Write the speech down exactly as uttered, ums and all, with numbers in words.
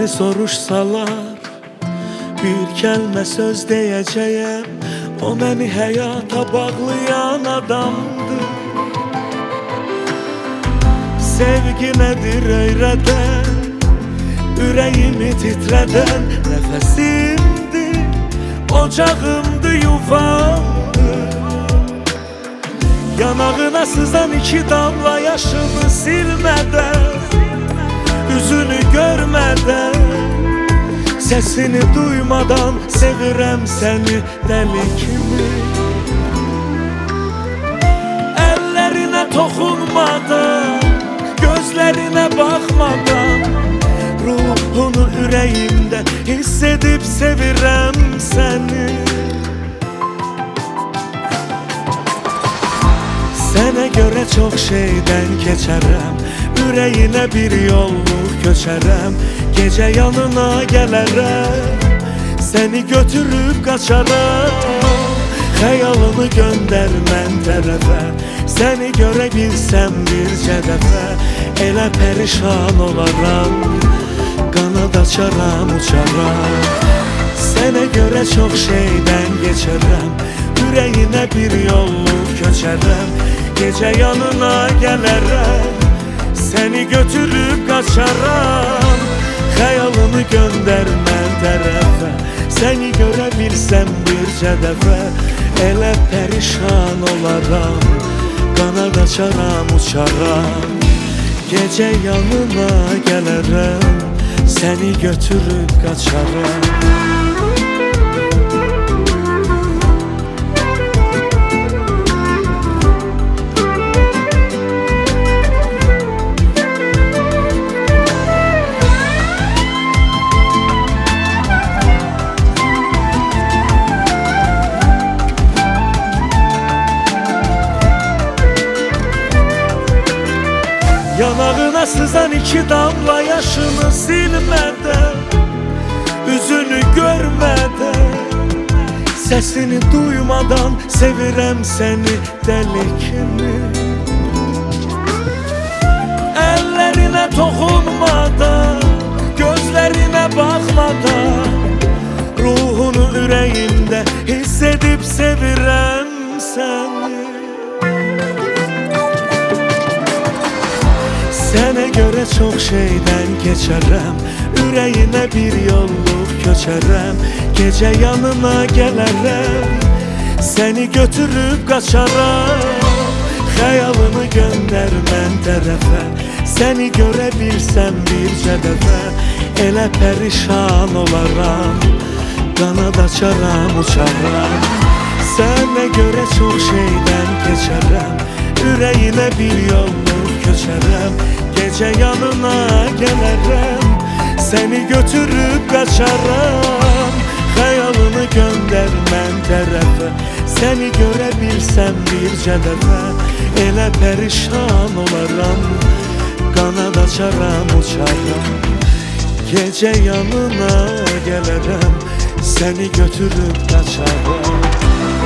Seni soruşsalar bir kəlmə söz deyəcəyəm. O məni həyata bağlayan adamdır. Sevgi nədir öyrədən, ürəyimi titrədən nəfəsimdir, ocağımdır, yuvamdır. Yanağına sızan iki damla yaşımı silmədən, üzünü görmədən, sesini duymadan sevirəm səni dəli kimi. Əllərinə toxunmadan, gözlərinə baxmadan, ruhunu ürəyimdə hiss edib sevirəm səni. Sənə görə çox şeydən keçərəm, ürəyinə bir yolluk köçərəm. Gecə yanına gələrəm, səni götürüb qaçaram. Xəyalını göndər mən tərəfə, səni görə bilsəm bircə dəfə. Elə pərişan olaram, qanad açaram, uçaram. Sənə görə çox şeydən keçərəm, ürəyinə bir yolluk köçərəm. Gecə yanına gələrəm, səni götürüb qaçaram. Xəyalını göndər mən tərəfə, səni görə bilsəm bircə dəfə. Elə pərişan olaram, qanad açaram, uçaram. Gecə yanına gələrəm, səni götürüb qaçaram. Yanağına sızan iki damla yaşını silmədən, üzünü görmədən, sesini duymadan sevirəm səni dəli kimi. Əllərinə toxunmadan, gözlərinə baxmadan, ruhunu ürəyimdə hiss edib sevirəm səni. Sənə görə çox şeydən keçərəm, ürəyinə bir yolluk köçərəm. Gecə yanına gələrəm, səni götürüb qaçaram. Xəyalını göndər mən tərəfə, səni görə bilsəm bircə dəfə. Elə pərişan olaram, qanad açaram, uçaram. Sənə görə çox şeydən keçərəm, ürəyinə bir yolluk köçərəm. Gecə yanına gələrəm, səni götürüb qaçaram. Xəyalını göndər mən tərəfə, səni görə bilsəm bircə dəfə. Elə pərişan olaram, qanad açaram, uçaram. Gecə yanına gələrəm, səni götürüb qaçaram.